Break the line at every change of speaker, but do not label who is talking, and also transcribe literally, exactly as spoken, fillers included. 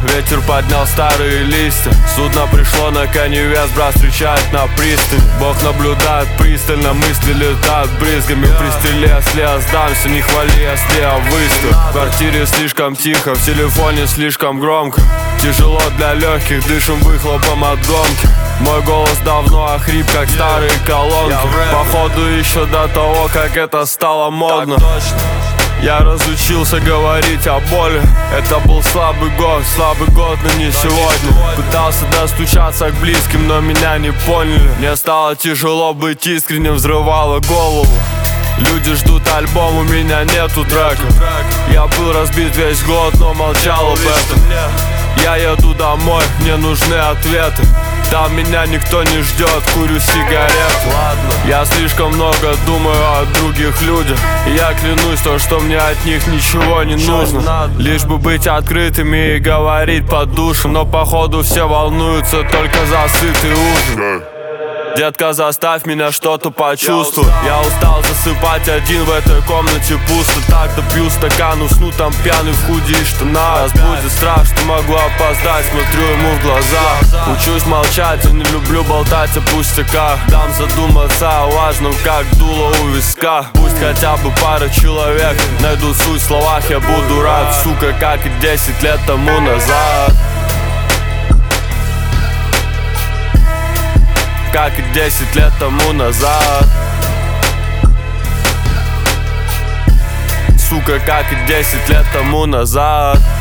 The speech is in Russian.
Ветер поднял старые листья. Судно пришло на коневес, брат встречает на пристани. Бог наблюдает пристально, мысли летают брызгами. При стреле, если я сдамся, не хвали, если я выстрел. В квартире слишком тихо, в телефоне слишком громко. Тяжело для легких, дышим выхлопом от гонки. Мой голос давно охрип, как старые колонки. Походу еще до того, как это стало модно. Я разучился говорить о боли. Это был слабый год, слабый год, но не сегодня. Пытался достучаться к близким, но меня не поняли. Мне стало тяжело быть искренним, взрывало голову. Люди ждут альбом, у меня нету трека. Я был разбит весь год, но молчал об этом. Я еду домой, мне нужны ответы. Там меня никто не ждет, курю сигарету. Ладно. Я слишком много думаю о других людях. И я клянусь, то, что мне от них ничего не нужно. Лишь бы быть открытыми и говорить по душу. Но походу все волнуются только за сытый ужин. Детка, заставь меня что-то почувствовать. Я устал засыпать один в этой комнате пусто. Так допью стакан, усну там пьяный в худи и штанах. Раз будет страх, что могу опоздать, смотрю ему в глаза. Учусь молчать, я не люблю болтать о пустяках. Дам задуматься о важном, как дуло у виска. Пусть хотя бы пара человек найдут суть в словах, я буду рад, сука, как и десять лет тому назад. Как и десять лет тому назад. Сука, как и десять лет тому назад.